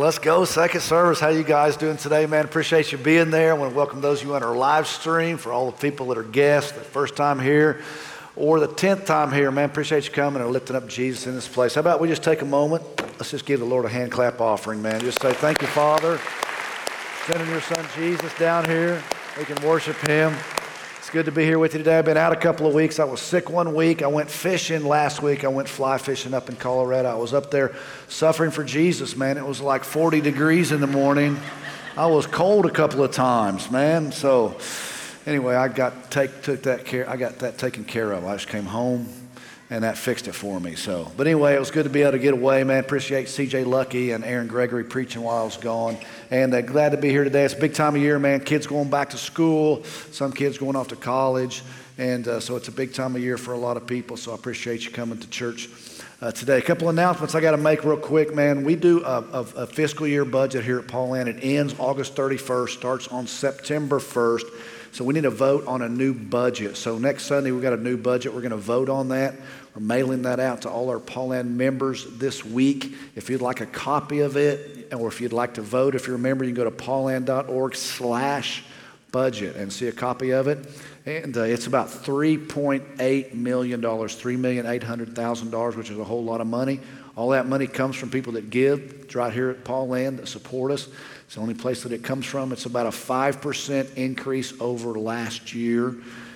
let's go. Second service. How you guys doing today, man? Appreciate you being there. I want to welcome those of you on our live stream. For all the people that are guests, the first time here or the 10th time here, man, appreciate you coming and lifting up Jesus in this place. How about we just take a moment? Let's just give the Lord a hand clap offering, man. Just say, thank you, Father. Sending your son Jesus down here. We can worship him. It's good to be here with you today. I've been out a couple of weeks. I was sick one week. I went fishing last week. I went fly fishing up in Colorado. I was up there suffering for Jesus, man. It was like 40 degrees in the morning. I was cold a couple of times, man. So anyway, I got that taken care of. I just came home and that fixed it for me. But anyway, it was good to be able to get away, man. Appreciate CJ Lucky and Aaron Gregory preaching while I was gone. And glad to be here today. It's a big time of year, man. Kids going back to school, some kids going off to college. And so it's a big time of year for a lot of people. So I appreciate you coming to church today. A couple announcements I got to make real quick, man. We do a fiscal year budget here at Pauline. It ends August 31st, starts on September 1st. So we need to vote on a new budget. So next Sunday, we've got a new budget. We're going to vote on that. We're mailing that out to all our Pauline members this week. If you'd like a copy of it, or if you'd like to vote, if you're a member, you can go to pauline.org/budget and see a copy of it. And it's about $3.8 million, $3,800,000, which is a whole lot of money. All that money comes from people that give. It's right here at Pauline that support us. It's the only place that it comes from. It's about a 5% increase over last year.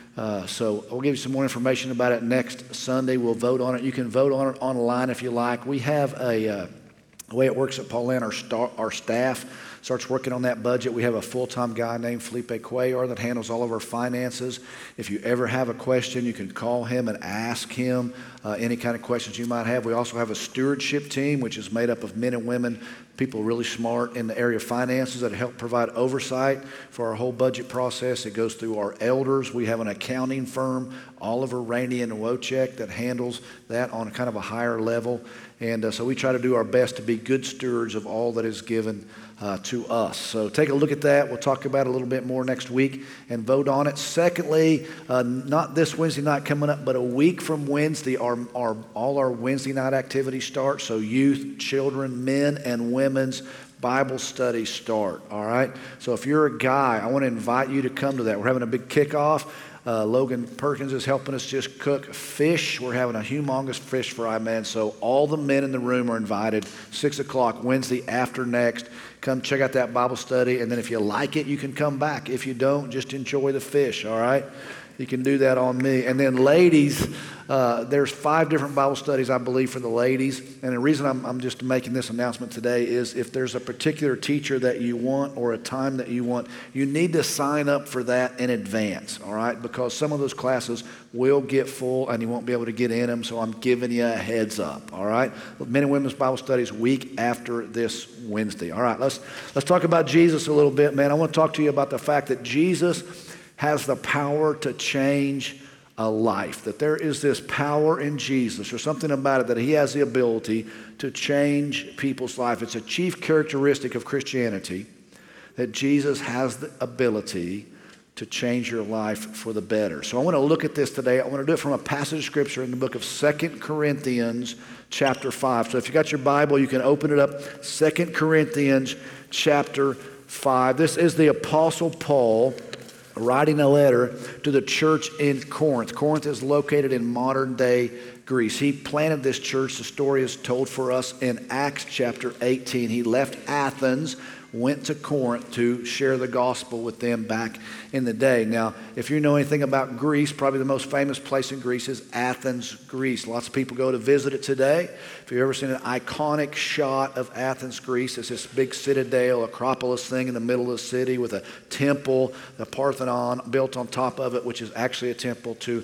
So I'll give you some more information about it next Sunday. We'll vote on it. You can vote on it online if you like. We have the way it works at Pauline, our staff starts working on that budget. We have a full-time guy named Felipe Cuellar that handles all of our finances. If you ever have a question, you can call him and ask him any kind of questions you might have. We also have a stewardship team, which is made up of men and women, people really smart in the area of finances that help provide oversight for our whole budget process. It goes through our elders. We have an accounting firm, Oliver, Rainey, and Wojcik, that handles that on kind of a higher level. And so we try to do our best to be good stewards of all that is given to us. So take a look at that. We'll talk about it a little bit more next week and vote on it. Secondly, not this Wednesday night coming up, but a week from Wednesday, all our Wednesday night activities start. So youth, children, men, and women's Bible studies start, all right? So if you're a guy, I want to invite you to come to that. We're having a big kickoff. Logan Perkins is helping us just cook fish. We're having a humongous fish fry, man. So all the men in the room are invited. 6 o'clock Wednesday after next. Come check out that Bible study. And then if you like it, you can come back. If you don't, just enjoy the fish, all right? You can do that on me. And then ladies, there's 5 different Bible studies, I believe, for the ladies. And the reason I'm just making this announcement today is if there's a particular teacher that you want or a time that you want, you need to sign up for that in advance, all right? Because some of those classes will get full and you won't be able to get in them, so I'm giving you a heads up, all right? Men and Women's Bible Studies week after this Wednesday. All right, let's talk about Jesus a little bit, man. I want to talk to you about the fact that Jesus has the power to change a life, that there is this power in Jesus or something about it that he has the ability to change people's life. It's a chief characteristic of Christianity that Jesus has the ability to change your life for the better. So I want to look at this today. I want to do it from a passage of scripture in the book of 2 Corinthians chapter 5. So if you got your Bible, you can open it up. 2 Corinthians chapter 5. This is the Apostle Paul writing a letter to the church in Corinth. Corinth is located in modern-day Greece. He planted this church. The story is told for us in Acts chapter 18. He left Athens, went to Corinth to share the gospel with them back in the day. Now, if you know anything about Greece, probably the most famous place in Greece is Athens, Greece. Lots of people go to visit it today. If you've ever seen an iconic shot of Athens, Greece, it's this big citadel, Acropolis thing in the middle of the city with a temple, the Parthenon built on top of it, which is actually a temple to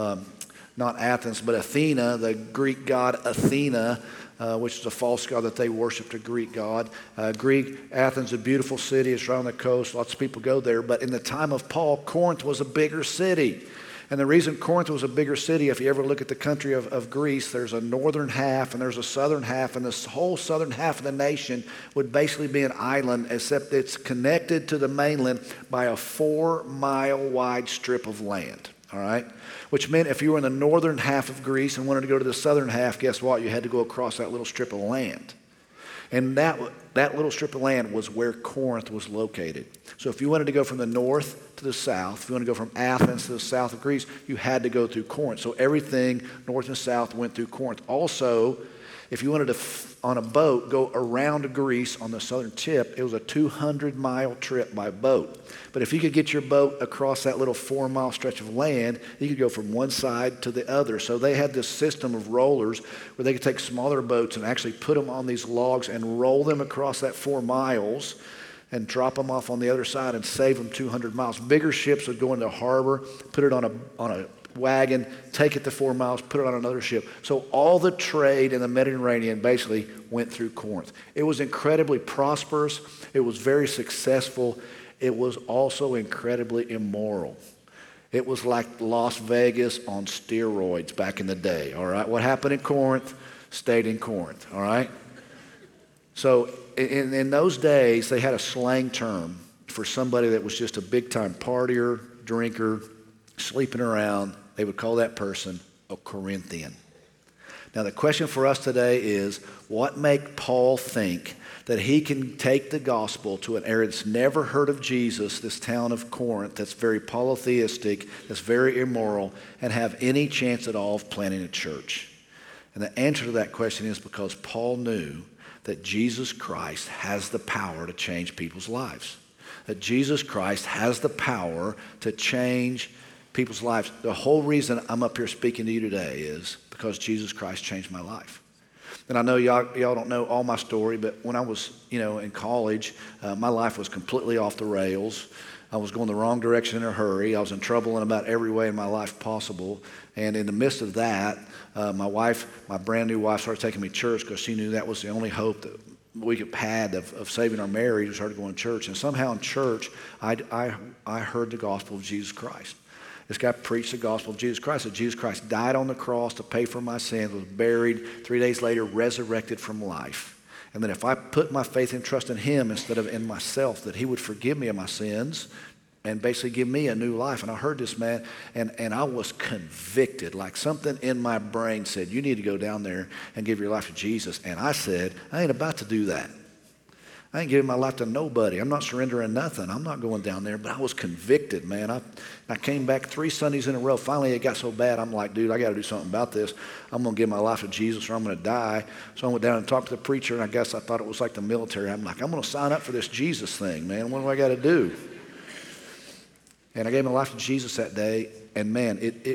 not Athens, but Athena, the Greek god Athena, which is a false god that they worshiped, a Greek god. Athens, a beautiful city. It's right on the coast. Lots of people go there. But in the time of Paul, Corinth was a bigger city. And the reason Corinth was a bigger city, if you ever look at the country of Greece, there's a northern half and there's a southern half. And this whole southern half of the nation would basically be an island, except it's connected to the mainland by a 4-mile wide strip of land. All right? Which meant if you were in the northern half of Greece and wanted to go to the southern half, guess what? You had to go across that little strip of land. And that that little strip of land was where Corinth was located. So if you wanted to go from the north to the south, if you want to go from Athens to the south of Greece, you had to go through Corinth. So everything north and south went through Corinth. Also, if you wanted to, on a boat, go around Greece on the southern tip, it was a 200-mile trip by boat. But if you could get your boat across that little 4-mile stretch of land, you could go from one side to the other. So they had this system of rollers where they could take smaller boats and actually put them on these logs and roll them across that 4 miles and drop them off on the other side and save them 200 miles. Bigger ships would go into the harbor, put it on a wagon, take it the 4 miles, put it on another ship. So all the trade in the Mediterranean basically went through Corinth. It was incredibly prosperous. It was very successful. It was also incredibly immoral. It was like Las Vegas on steroids back in the day, all right? What happened in Corinth stayed in Corinth, all right? So in those days, they had a slang term for somebody that was just a big-time partier, drinker, sleeping around. They would call that person a Corinthian. Now the question for us today is, what made Paul think that he can take the gospel to an area that's never heard of Jesus, this town of Corinth, that's very polytheistic, that's very immoral, and have any chance at all of planting a church? And the answer to that question is because Paul knew that Jesus Christ has the power to change people's lives. That Jesus Christ has the power to change people's lives. The whole reason I'm up here speaking to you today is because Jesus Christ changed my life. And I know y'all don't know all my story, but when I was, in college, my life was completely off the rails. I was going the wrong direction in a hurry. I was in trouble in about every way in my life possible. And in the midst of that, my brand new wife, started taking me to church because she knew that was the only hope that we could had of saving our marriage. We started going to church. And somehow in church, I heard the gospel of Jesus Christ. This guy preached the gospel of Jesus Christ, that Jesus Christ died on the cross to pay for my sins, was buried, 3 days later resurrected from life. And that if I put my faith and trust in him instead of in myself, that he would forgive me of my sins and basically give me a new life. And I heard this man, and I was convicted, like something in my brain said, you need to go down there and give your life to Jesus. And I said, I ain't about to do that. I ain't giving my life to nobody. I'm not surrendering nothing. I'm not going down there. But I was convicted, man. I came back 3 Sundays in a row. Finally, it got so bad, I'm like, dude, I got to do something about this. I'm going to give my life to Jesus or I'm going to die. So I went down and talked to the preacher, and I guess I thought it was like the military. I'm like, I'm going to sign up for this Jesus thing, man. What do I got to do? And I gave my life to Jesus that day, and man,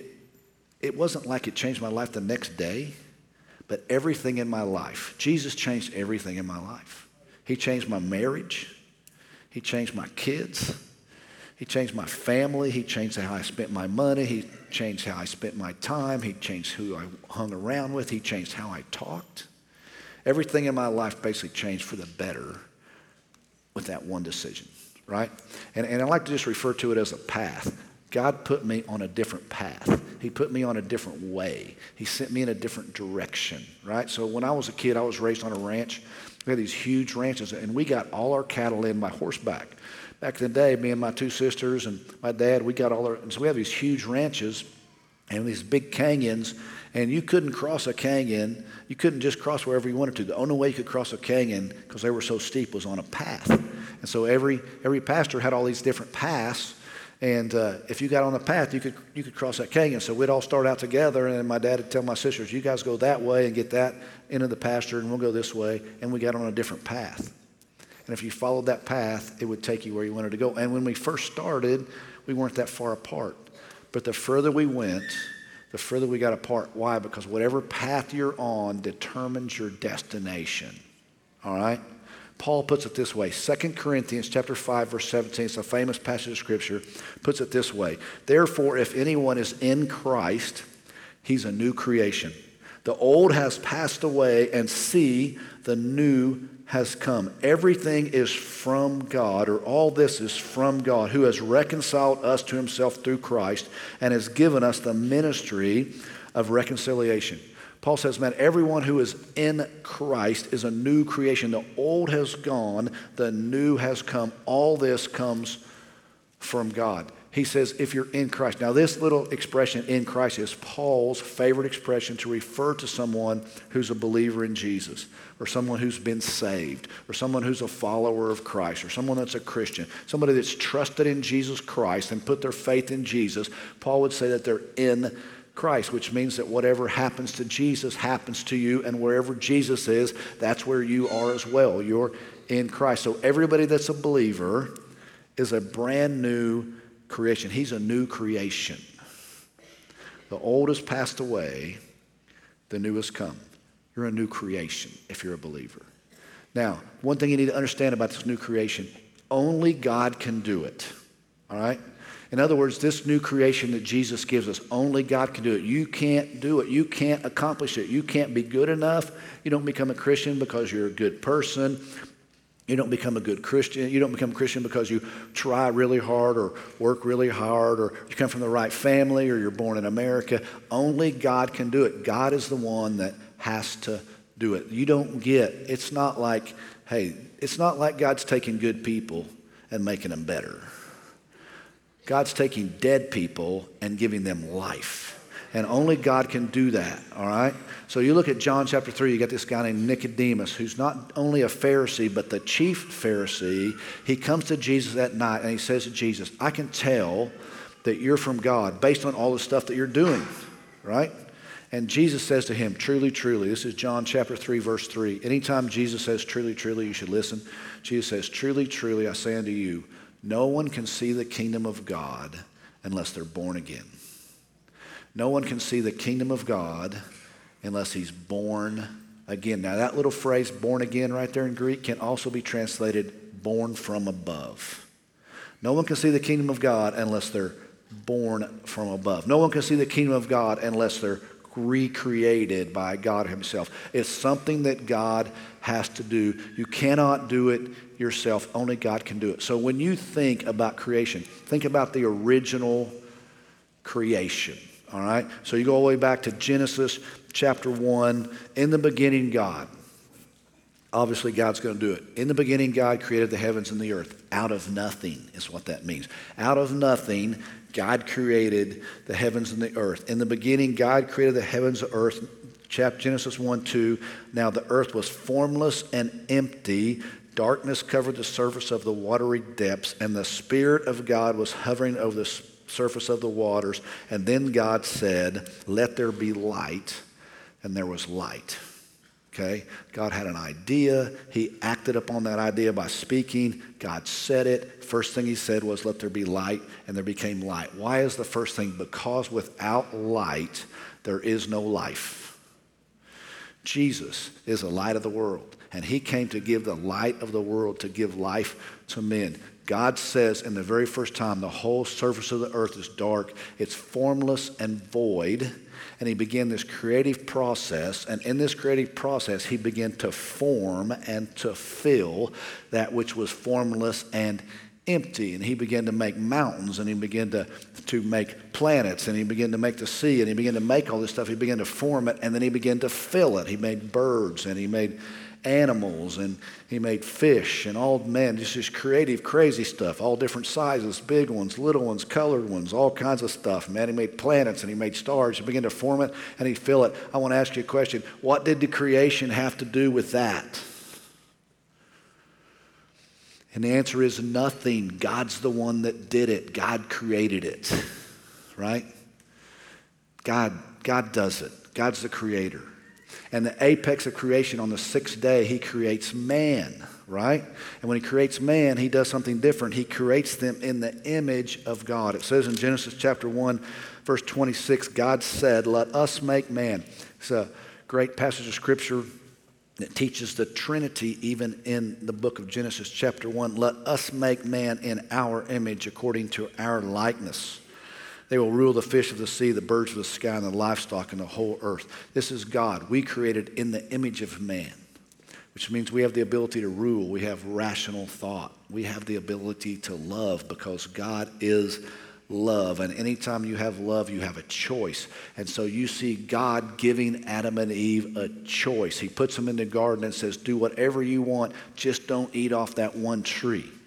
it wasn't like it changed my life the next day, but everything in my life. Jesus changed everything in my life. He changed my marriage. He changed my kids. He changed my family. He changed how I spent my money. He changed how I spent my time. He changed who I hung around with. He changed how I talked. Everything in my life basically changed for the better with that one decision, right? And I like to just refer to it as a path. God put me on a different path. He put me on a different way. He sent me in a different direction, right? So when I was a kid, I was raised on a ranch. We had these huge ranches, and we got all our cattle in by horseback. Back in the day, me and my 2 sisters and my dad, we got all our, and so we have these huge ranches and these big canyons, and you couldn't cross a canyon. You couldn't just cross wherever you wanted to. The only way you could cross a canyon, because they were so steep, was on a path. And so every pastor had all these different paths. And if you got on the path, you could cross that canyon. So we'd all start out together, and then my dad would tell my sisters, you guys go that way and get that into the pasture, and we'll go this way. And we got on a different path. And if you followed that path, it would take you where you wanted to go. And when we first started, we weren't that far apart. But the further we went, the further we got apart. Why? Because whatever path you're on determines your destination. All right? Paul puts it this way. 2 Corinthians chapter 5, verse 17, it's a famous passage of Scripture, puts it this way. Therefore, if anyone is in Christ, he's a new creation. The old has passed away, and see, the new has come. Everything is from God, or all this is from God, who has reconciled us to himself through Christ and has given us the ministry of reconciliation. Paul says, man, everyone who is in Christ is a new creation. The old has gone, the new has come. All this comes from God. He says, if you're in Christ. Now, this little expression, in Christ, is Paul's favorite expression to refer to someone who's a believer in Jesus, or someone who's been saved, or someone who's a follower of Christ, or someone that's a Christian, somebody that's trusted in Jesus Christ and put their faith in Jesus. Paul would say that they're in Christ, which means that whatever happens to Jesus happens to you, and wherever Jesus is, that's where you are as well. You're in Christ. So everybody that's a believer is a brand new creation. He's a new creation. The old has passed away, the new has come. You're a new creation if you're a believer. Now, one thing you need to understand about this new creation, only God can do it. All right? In other words, this new creation that Jesus gives us, only God can do it. You can't do it. You can't accomplish it. You can't be good enough. You don't become a Christian because you're a good person. You don't become a good Christian. You don't become a Christian because you try really hard or work really hard or you come from the right family or you're born in America. Only God can do it. God is the one that has to do it. You don't get, it's not like God's taking good people and making them better. God's taking dead people and giving them life. And only God can do that, all right? So you look at John chapter 3, you got this guy named Nicodemus, who's not only a Pharisee, but the chief Pharisee. He comes to Jesus that night and he says to Jesus, I can tell that you're from God based on all the stuff that you're doing, right? And Jesus says to him, truly, truly, this is John chapter 3, verse 3. Anytime Jesus says truly, truly, you should listen. Jesus says, truly, truly, I say unto you, no one can see the kingdom of God unless they're born again. No one can see the kingdom of God unless he's born again. Now that little phrase, born again, right there in Greek, can also be translated born from above. No one can see the kingdom of God unless they're born from above. No one can see the kingdom of God unless they're recreated by God himself. It's something that God has to do. You cannot do it yourself. Only God can do it. So when you think about creation, think about the original creation. All right? So you go all the way back to Genesis chapter 1. In the beginning, God. Obviously, God's going to do it. In the beginning, God created the heavens and the earth. Out of nothing is what that means. Out of nothing, God created the heavens and the earth. In the beginning, God created the heavens and the earth. Genesis 1:2. Now the earth was formless and empty. Darkness covered the surface of the watery depths, and the Spirit of God was hovering over the surface of the waters. And then God said, let there be light, and there was light. Okay? God had an idea. He acted upon that idea by speaking. God said it. First thing he said was, let there be light, and there became light. Why is the first thing? Because without light, there is no life. Jesus is the light of the world, and he came to give the light of the world, to give life to men. God says in the very first time, the whole surface of the earth is dark, it's formless and void, and he began this creative process, and in this creative process, he began to form and to fill that which was formless and empty, and he began to make mountains, and he began to make planets, and he began to make the sea, and he began to make all this stuff. He began to form it, and then he began to fill it. He made birds, and he made animals, and he made fish, and all, man, just this creative, crazy stuff, all different sizes, big ones, little ones, colored ones, all kinds of stuff. Man, he made planets, and he made stars. He began to form it, and he fill it. I want to ask you a question. What did the creation have to do with that? And the answer is nothing. God's the one that did it. God created it, right? God does it. God's the creator. And the apex of creation, on the sixth day, he creates man, right? And when he creates man, he does something different. He creates them in the image of God. It says in Genesis chapter 1, verse 26, God said, let us make man. It's a great passage of scripture that teaches the Trinity even in the book of Genesis chapter 1. Let us make man in our image according to our likeness. They will rule the fish of the sea, the birds of the sky, and the livestock, and the whole earth. This is God. We created in the image of man, which means we have the ability to rule. We have rational thought. We have the ability to love because God is love. And anytime you have love, you have a choice. And so you see God giving Adam and Eve a choice. He puts them in the garden and says, do whatever you want, just don't eat off that one tree.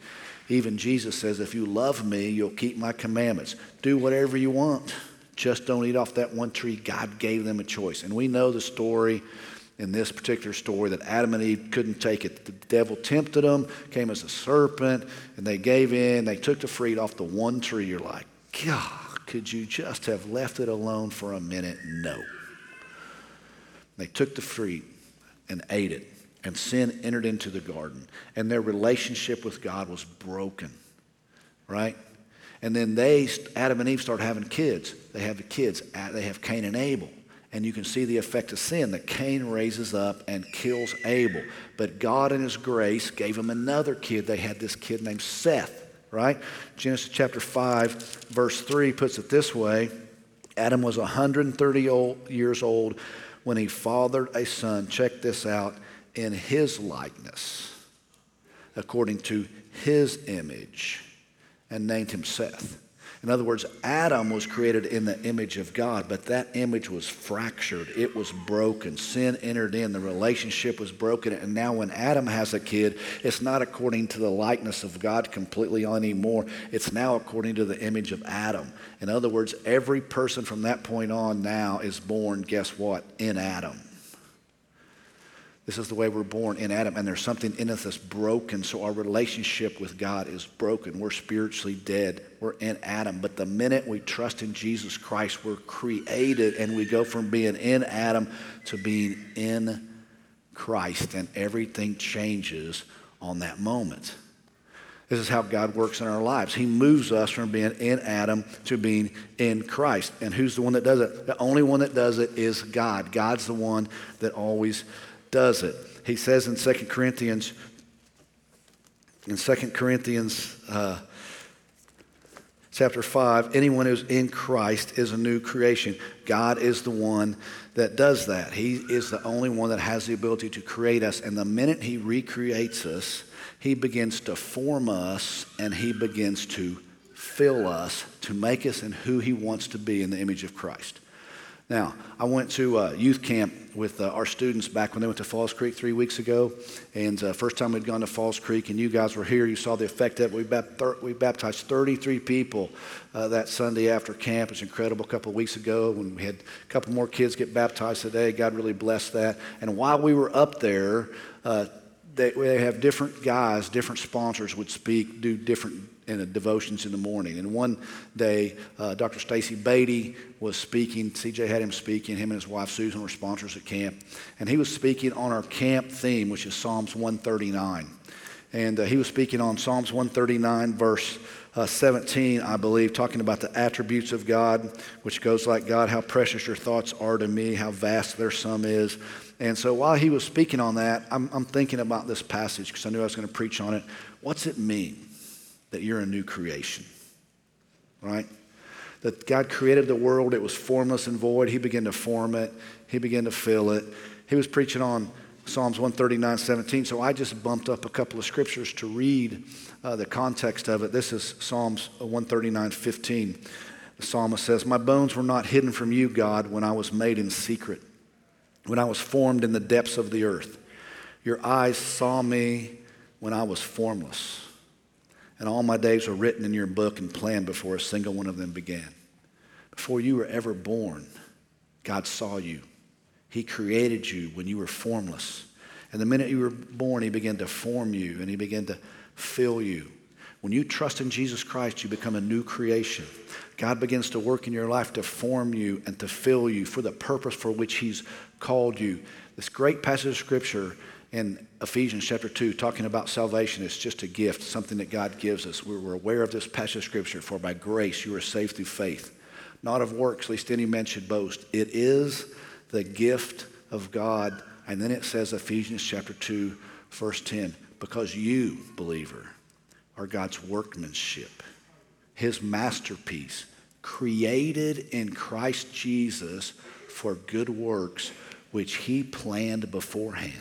Even Jesus says, if you love me, you'll keep my commandments. Do whatever you want. Just don't eat off that one tree. God gave them a choice. And we know the story in this particular story that Adam and Eve couldn't take it. The devil tempted them, came as a serpent, and they gave in. They took the fruit off the one tree. You're like, God, could you just have left it alone for a minute? No. They took the fruit and ate it. And sin entered into the garden. And their relationship with God was broken. Right? And then Adam and Eve start having kids. They have the kids. They have Cain and Abel. And you can see the effect of sin that Cain raises up and kills Abel. But God in his grace gave him another kid. They had this kid named Seth. Right? Genesis chapter 5 verse 3 puts it this way. Adam was 130 years old when he fathered a son. Check this out. In his likeness, according to his image, and named him Seth. In other words, Adam was created in the image of God, but that image was fractured. It was broken. Sin entered in. The relationship was broken. And now when Adam has a kid, it's not according to the likeness of God completely anymore. It's now according to the image of Adam. In other words, every person from that point on now is born, guess what? In Adam. This is the way we're born, in Adam, and there's something in us that's broken, so our relationship with God is broken. We're spiritually dead. We're in Adam. But the minute we trust in Jesus Christ, we're created, and we go from being in Adam to being in Christ, and everything changes on that moment. This is how God works in our lives. He moves us from being in Adam to being in Christ. And who's the one that does it? The only one that does it is God. God's the one that always does it. He says in 2 Corinthians chapter 5, anyone who's in Christ is a new creation. God is the one that does that. He is the only one that has the ability to create us. And the minute he recreates us, he begins to form us and he begins to fill us to make us in who he wants to be in the image of Christ. Now, I went to youth camp with our students back when they went to Falls Creek 3 weeks ago. And first time we'd gone to Falls Creek and you guys were here, you saw the effect of it. We baptized 33 people that Sunday after camp. It was incredible a couple of weeks ago when we had a couple more kids get baptized today. God really blessed that. And while we were up there, they have different guys, different sponsors would speak, do different devotions in the morning. And one day, Dr. Stacy Beatty was speaking. CJ had him speaking. Him and his wife Susan were sponsors at camp. And he was speaking on our camp theme, which is Psalms 139. And he was speaking on Psalms 139, verse 17, I believe, talking about the attributes of God, which goes like, God, how precious your thoughts are to me, how vast their sum is. And so while he was speaking on that, I'm thinking about this passage because I knew I was going to preach on it. What's it mean that you're a new creation? Right? That God created the world. It was formless and void. He began to form it. He began to fill it. He was preaching on Psalms 139:17. So I just bumped up a couple of scriptures to read the context of it. This is Psalms 139:15. The psalmist says, my bones were not hidden from you, God, when I was made in secret, when I was formed in the depths of the earth. Your eyes saw me when I was formless, and all my days were written in your book and planned before a single one of them began. Before you were ever born, God saw you. He created you when you were formless. And the minute you were born, he began to form you and he began to fill you. When you trust in Jesus Christ, you become a new creation. God begins to work in your life to form you and to fill you for the purpose for which he's called you. This great passage of scripture in Ephesians chapter 2, talking about salvation, is just a gift, something that God gives us. We're aware of this passage of scripture, for by grace you are saved through faith, not of works, lest any man should boast. It is the gift of God. And then it says, Ephesians chapter 2, verse 10, because you, believer, are God's workmanship, his masterpiece, created in Christ Jesus for good works, which he planned beforehand.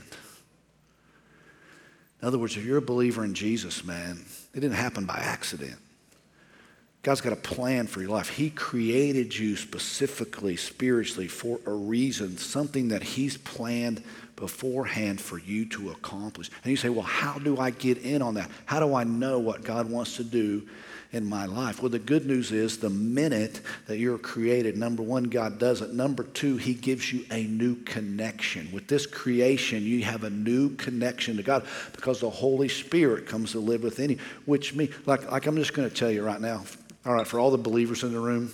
In other words, if you're a believer in Jesus, man, it didn't happen by accident. God's got a plan for your life. He created you specifically, spiritually, for a reason, something that he's planned beforehand for you to accomplish. And you say, well, how do I get in on that? How do I know what God wants to do in my life? Well, the good news is the minute that you're created, number one, God does it. Number two, he gives you a new connection. With this creation, you have a new connection to God because the Holy Spirit comes to live within you, which means, like I'm just going to tell you right now, all right, for all the believers in the room,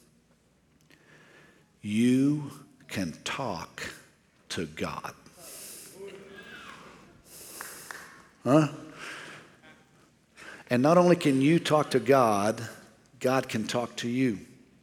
you can talk to God. Huh? And not only can you talk to God, God can talk to you.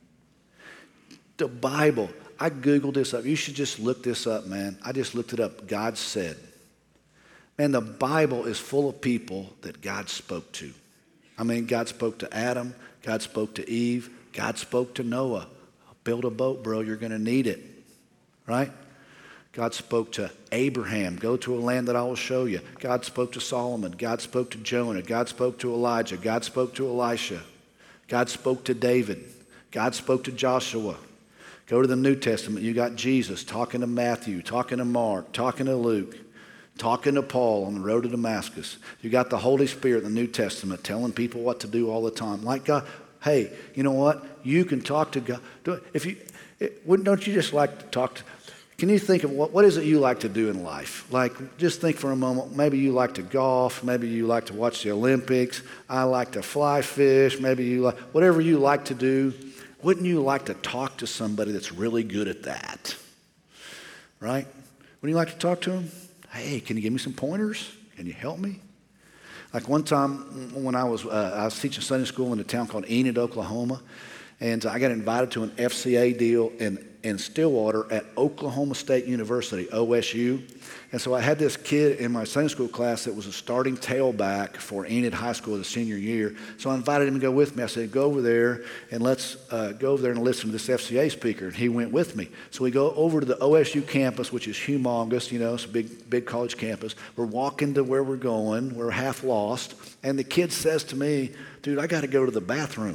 The Bible, I Googled this up. You should just look this up, man. I just looked it up. God said. Man, the Bible is full of people that God spoke to. I mean, God spoke to Adam. God spoke to Eve. God spoke to Noah. Build a boat, bro. You're going to need it. Right? God spoke to Abraham. Go to a land that I will show you. God spoke to Solomon. God spoke to Jonah. God spoke to Elijah. God spoke to Elisha. God spoke to David. God spoke to Joshua. Go to the New Testament. You got Jesus talking to Matthew, talking to Mark, talking to Luke, talking to Paul on the road to Damascus. You got the Holy Spirit in the New Testament telling people what to do all the time. Like God, hey, you know what? You can talk to God. Don't you just like to talk to? Can you think of what is it you like to do in life? Like, just think for a moment. Maybe you like to golf. Maybe you like to watch the Olympics. I like to fly fish. Maybe you like, whatever you like to do. Wouldn't you like to talk to somebody that's really good at that? Right? Wouldn't you like to talk to them? Hey, can you give me some pointers? Can you help me? Like one time when I was teaching Sunday school in a town called Enid, Oklahoma, and I got invited to an FCA deal in Stillwater at Oklahoma State University, OSU. And so I had this kid in my Sunday school class that was a starting tailback for Enid High School the senior year. So I invited him to go with me. I said, go over there and let's go over there and listen to this FCA speaker. And he went with me. So we go over to the OSU campus, which is humongous, you know, it's a big college campus. We're walking to where we're going. We're half lost. And the kid says to me, dude, I got to go to the bathroom.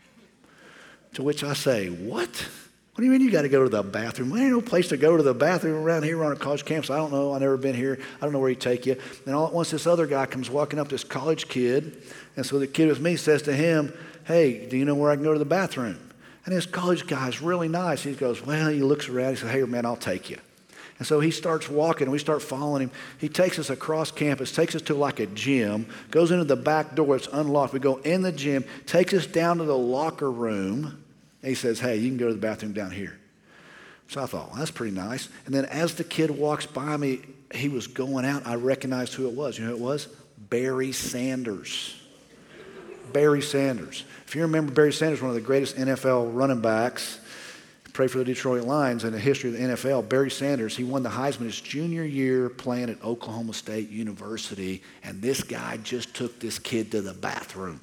To which I say, what? What do you mean you got to go to the bathroom? Well, there ain't no place to go to the bathroom around here on a college campus. I don't know. I've never been here. I don't know where he'd take you. And all at once, this other guy comes walking up, this college kid. And so the kid with me says to him, hey, do you know where I can go to the bathroom? And this college guy is really nice. He goes, well, he looks around. He says, hey, man, I'll take you. And so he starts walking, and we start following him. He takes us across campus, takes us to like a gym, goes into the back door. It's unlocked. We go in the gym, takes us down to the locker room. And he says, hey, you can go to the bathroom down here. So I thought, well, that's pretty nice. And then as the kid walks by me, he was going out. I recognized who it was. You know who it was? Barry Sanders. Barry Sanders. If you remember, Barry Sanders, one of the greatest NFL running backs, played for the Detroit Lions in the history of the NFL. Barry Sanders, he won the Heisman his junior year playing at Oklahoma State University. And this guy just took this kid to the bathroom.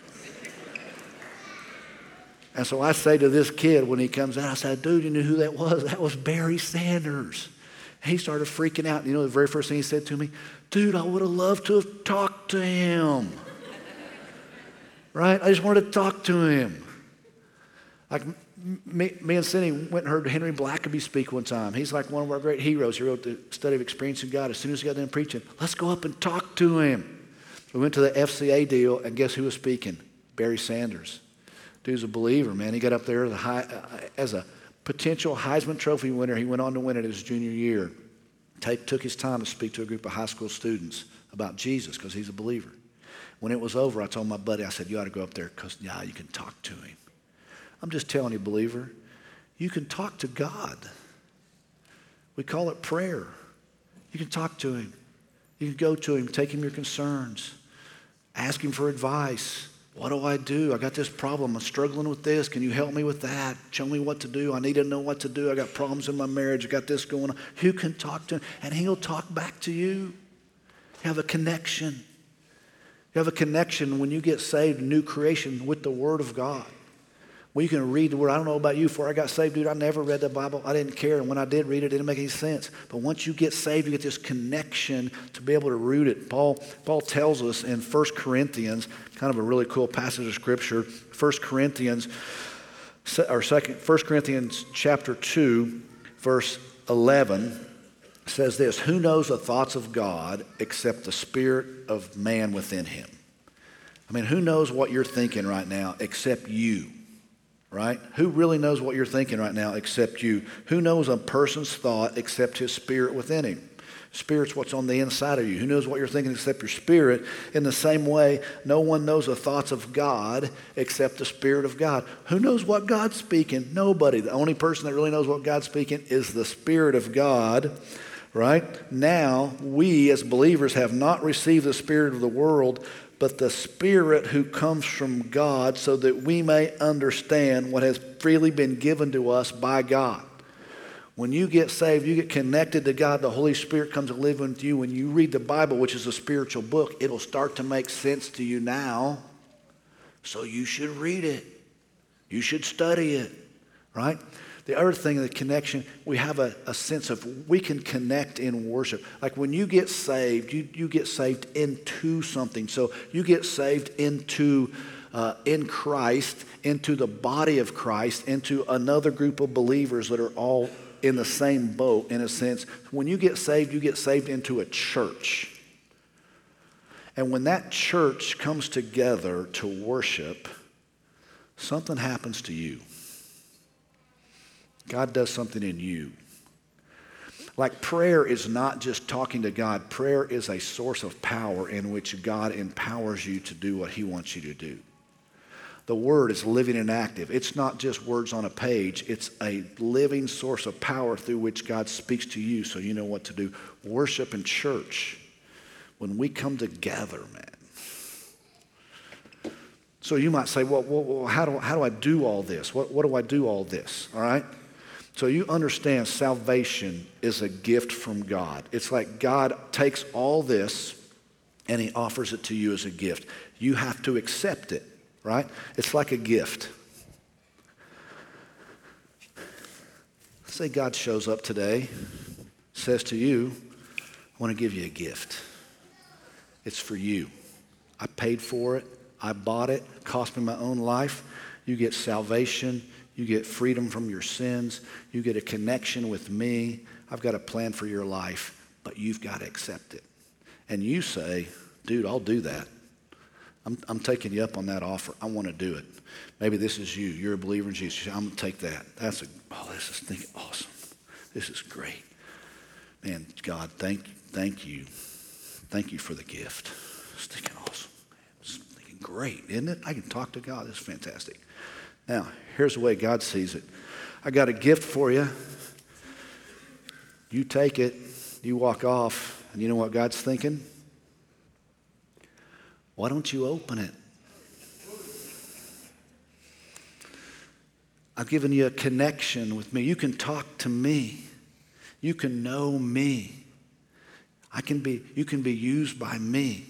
And so I say to this kid when he comes out, I said, dude, you knew who that was? That was Barry Sanders. And he started freaking out. You know the very first thing he said to me? Dude, I would have loved to have talked to him. Right? I just wanted to talk to him. Like me and Cindy went and heard Henry Blackaby speak one time. He's like one of our great heroes. He wrote The Study of Experiencing God. As soon as he got done preaching, let's go up and talk to him. So we went to the FCA deal, and guess who was speaking? Barry Sanders. Dude's a believer, man. He got up there as a potential Heisman Trophy winner. He went on to win it his junior year. Took his time to speak to a group of high school students about Jesus because he's a believer. When it was over, I told my buddy, I said, you ought to go up there because, yeah, you can talk to him. I'm just telling you, believer, you can talk to God. We call it prayer. You can talk to him. You can go to him, take him your concerns, ask him for advice. What do? I got this problem. I'm struggling with this. Can you help me with that? Show me what to do. I need to know what to do. I got problems in my marriage. I got this going on. You can talk to him, and he'll talk back to you. You have a connection. You have a connection when you get saved, a new creation with the Word of God. Well, you can read the Word. I don't know about you. Before I got saved, dude, I never read the Bible. I didn't care. And when I did read it, it didn't make any sense. But once you get saved, you get this connection to be able to root it. Paul tells us in 1 Corinthians, kind of a really cool passage of Scripture, 1 Corinthians chapter 2, verse 11, says this: who knows the thoughts of God except the spirit of man within him? I mean, who knows what you're thinking right now except you? Right? Who really knows what you're thinking right now except you? Who knows a person's thought except his spirit within him? Spirit's what's on the inside of you. Who knows what you're thinking except your spirit? In the same way, no one knows the thoughts of God except the Spirit of God. Who knows what God's speaking? Nobody. The only person that really knows what God's speaking is the Spirit of God. Right? Now, we as believers have not received the spirit of the world, but the Spirit who comes from God, so that we may understand what has freely been given to us by God. When you get saved, you get connected to God, the Holy Spirit comes to live with you. When you read the Bible, which is a spiritual book, it'll start to make sense to you now. So you should read it. You should study it, right? The other thing, the connection, we have a sense of we can connect in worship. Like when you get saved, you get saved into something. So you get saved into in Christ, into the body of Christ, into another group of believers that are all in the same boat, in a sense. When you get saved into a church. And when that church comes together to worship, something happens to you. God does something in you. Like prayer is not just talking to God. Prayer is a source of power in which God empowers you to do what he wants you to do. The Word is living and active. It's not just words on a page. It's a living source of power through which God speaks to you so you know what to do. Worship in church, when we come together, man. So you might say, well how do I do all this? What do I do all this? All right? So you understand salvation is a gift from God. It's like God takes all this and he offers it to you as a gift. You have to accept it, right? It's like a gift. Say God shows up today, says to you, I want to give you a gift. It's for you. I paid for it. I bought it. It cost me my own life. You get salvation. You get freedom from your sins. You get a connection with me. I've got a plan for your life, but you've got to accept it. And you say, dude, I'll do that. I'm taking you up on that offer. I want to do it. Maybe this is you. You're a believer in Jesus. I'm going to take that. This is awesome. This is great. Man, God, thank you. Thank you for the gift. It's thinking awesome. It's thinking great, isn't it? I can talk to God. It's fantastic. Now, here's the way God sees it. I got a gift for you. You take it, you walk off, and you know what God's thinking? Why don't you open it? I've given you a connection with me. You can talk to me. You can know me. You can be used by me.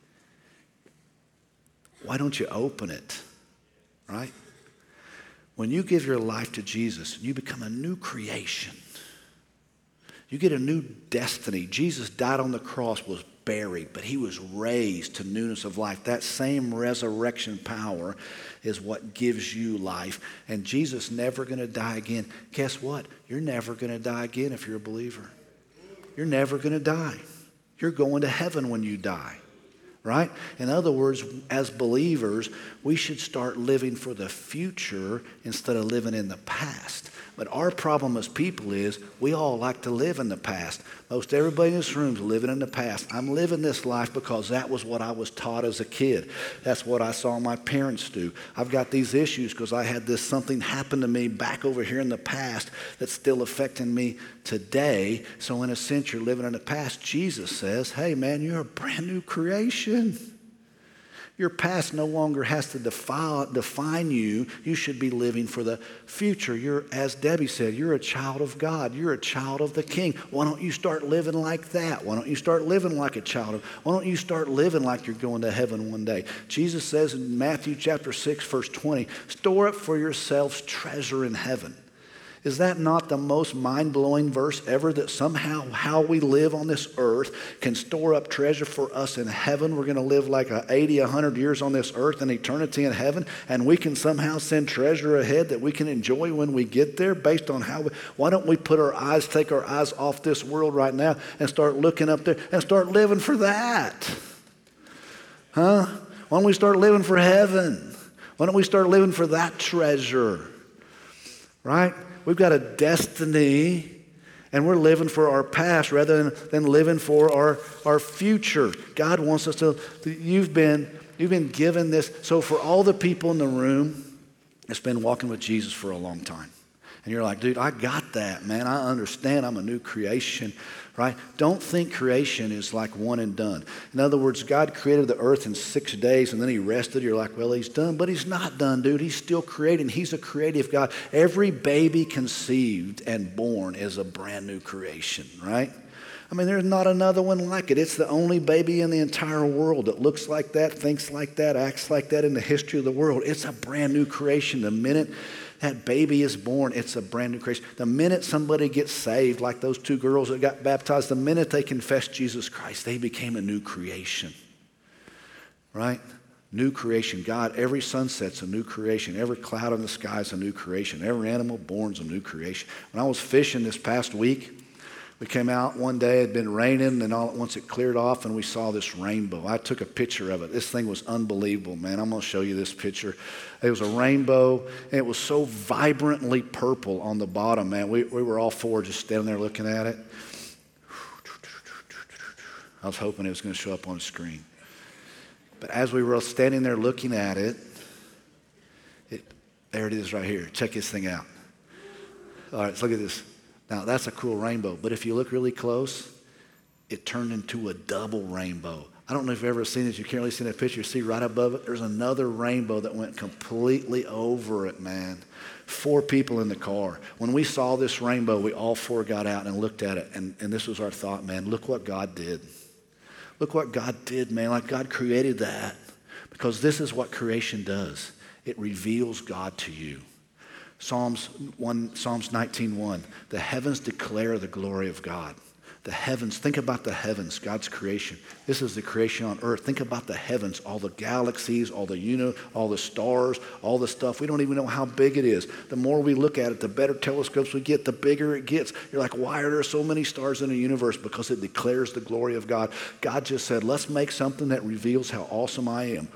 Why don't you open it? Right? When you give your life to Jesus, you become a new creation. You get a new destiny. Jesus died on the cross, was buried, but he was raised to newness of life. That same resurrection power is what gives you life. And Jesus never going to die again. Guess what? You're never going to die again if you're a believer. You're never going to die. You're going to heaven when you die. Right? In other words, as believers, we should start living for the future instead of living in the past. But our problem as people is we all like to live in the past. Most everybody in this room is living in the past. I'm living this life because that was what I was taught as a kid. That's what I saw my parents do. I've got these issues because I had something happen to me back over here in the past that's still affecting me today. So in a sense, you're living in the past. Jesus says, hey man, you're a brand new creation. Your past no longer has to define you. You should be living for the future. You're, as Debbie said, you're a child of God. You're a child of the King. Why don't you start living like that? Why don't you start living like a child of, why don't you start living like you're going to heaven one day? Jesus says in Matthew chapter 6, verse 20, store up for yourselves treasure in heaven. Is that not the most mind-blowing verse ever, that somehow how we live on this earth can store up treasure for us in heaven? We're going to live like 80, 100 years on this earth and eternity in heaven, and we can somehow send treasure ahead that we can enjoy when we get there based on how why don't we take our eyes off this world right now and start looking up there and start living for that? Huh? Why don't we start living for heaven? Why don't we start living for that treasure? Right? We've got a destiny, and we're living for our past rather than living for our future. God wants us to, you've been given this. So for all the people in the room that's been walking with Jesus for a long time, and you're like, dude, I got that, man. I understand. I'm a new creation, right? Don't think creation is like one and done. In other words, God created the earth in 6 days and then he rested. You're like, well, he's done. But he's not done, dude. He's still creating. He's a creative God. Every baby conceived and born is a brand new creation, right? I mean, there's not another one like it. It's the only baby in the entire world that looks like that, thinks like that, acts like that in the history of the world. It's a brand new creation. The minute that baby is born, it's a brand new creation. The minute somebody gets saved, like those 2 girls that got baptized, the minute they confessed Jesus Christ, they became a new creation, right? New creation. God, every sunset's a new creation. Every cloud in the sky is a new creation. Every animal born's a new creation. When I was fishing this past week, we came out one day, it had been raining, and all at once it cleared off, and we saw this rainbow. I took a picture of it. This thing was unbelievable, man. I'm going to show you this picture. It was a rainbow, and it was so vibrantly purple on the bottom, man. We were all 4 just standing there looking at it. I was hoping it was going to show up on the screen. But as we were standing there looking at it, there it is right here. Check this thing out. All right, let's look at this. Now, that's a cool rainbow, but if you look really close, it turned into a double rainbow. I don't know if you've ever seen it. You can't really see that picture. See right above it, there's another rainbow that went completely over it, man. 4 people in the car. When we saw this rainbow, we all 4 got out and looked at it, and this was our thought, man. Look what God did. Look what God did, man. Like God created that, because this is what creation does. It reveals God to you. Psalms 19:1, the heavens declare the glory of God. The heavens, think about the heavens, God's creation. This is the creation on earth. Think about the heavens, all the galaxies, all the stars, all the stuff. We don't even know how big it is. The more we look at it, the better telescopes we get, the bigger it gets. You're like, why are there so many stars in the universe? Because it declares the glory of God. God just said, let's make something that reveals how awesome I am.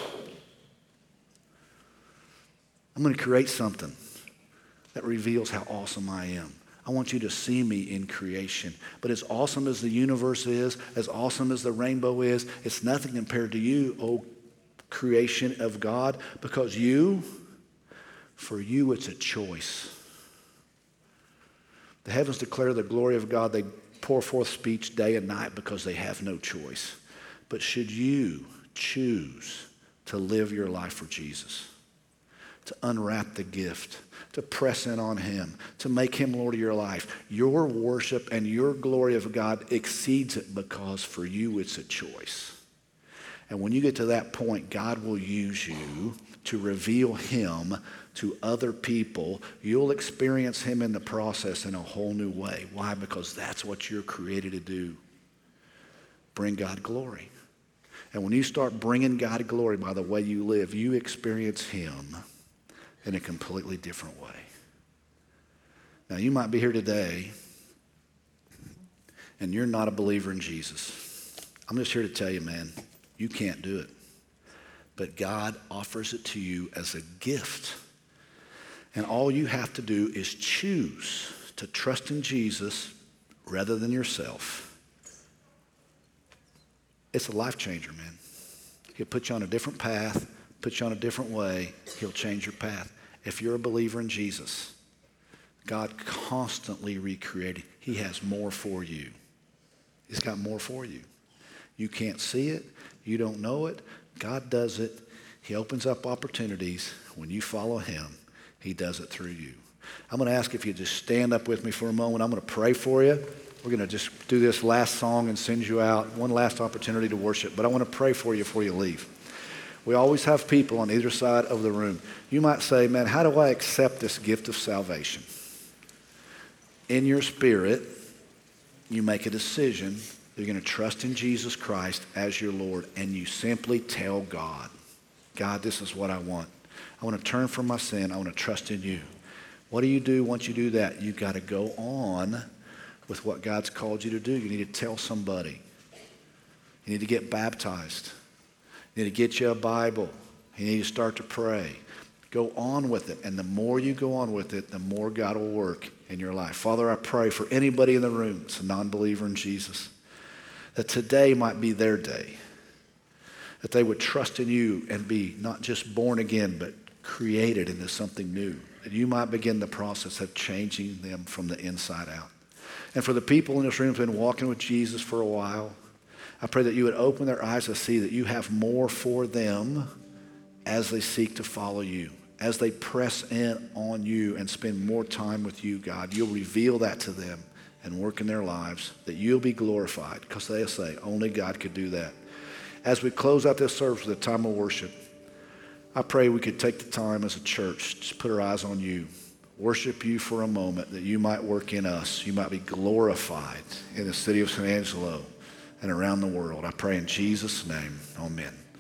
I'm going to create something that reveals how awesome I am. I want you to see me in creation. But as awesome as the universe is, as awesome as the rainbow is, it's nothing compared to you, oh creation of God, because for you it's a choice. The heavens declare the glory of God. They pour forth speech day and night because they have no choice. But should you choose to live your life for Jesus, to unwrap the gift, to press in on him, to make him Lord of your life, your worship and your glory of God exceeds it, because for you it's a choice. And when you get to that point, God will use you to reveal him to other people. You'll experience him in the process in a whole new way. Why? Because that's what you're created to do. Bring God glory. And when you start bringing God glory by the way you live, you experience him in a completely different way. Now, you might be here today and you're not a believer in Jesus. I'm just here to tell you, man, you can't do it. But God offers it to you as a gift. And all you have to do is choose to trust in Jesus rather than yourself. It's a life changer, man. He'll put you on a different path, put you on a different way. He'll change your path. If you're a believer in Jesus, God constantly recreated. He has more for you. He's got more for you. You can't see it. You don't know it. God does it. He opens up opportunities. When you follow him, he does it through you. I'm going to ask if you just stand up with me for a moment. I'm going to pray for you. We're going to just do this last song and send you out. One last opportunity to worship. But I want to pray for you before you leave. We always have people on either side of the room. You might say, man, how do I accept this gift of salvation? In your spirit, you make a decision. You're going to trust in Jesus Christ as your Lord, and you simply tell God, God, this is what I want. I want to turn from my sin. I want to trust in you. What do you do once you do that? You've got to go on with what God's called you to do. You need to tell somebody. You need to get baptized. You need to get you a Bible. You need to start to pray. Go on with it. And the more you go on with it, the more God will work in your life. Father, I pray for anybody in the room that's a non-believer in Jesus, that today might be their day, that they would trust in you and be not just born again, but created into something new, that you might begin the process of changing them from the inside out. And for the people in this room who've been walking with Jesus for a while, I pray that you would open their eyes to see that you have more for them as they seek to follow you, as they press in on you and spend more time with you, God. You'll reveal that to them and work in their lives, that you'll be glorified, because they'll say, only God could do that. As we close out this service with a time of worship, I pray we could take the time as a church, just put our eyes on you, worship you for a moment, that you might work in us. You might be glorified in the city of San Angelo and around the world. I pray in Jesus' name, amen.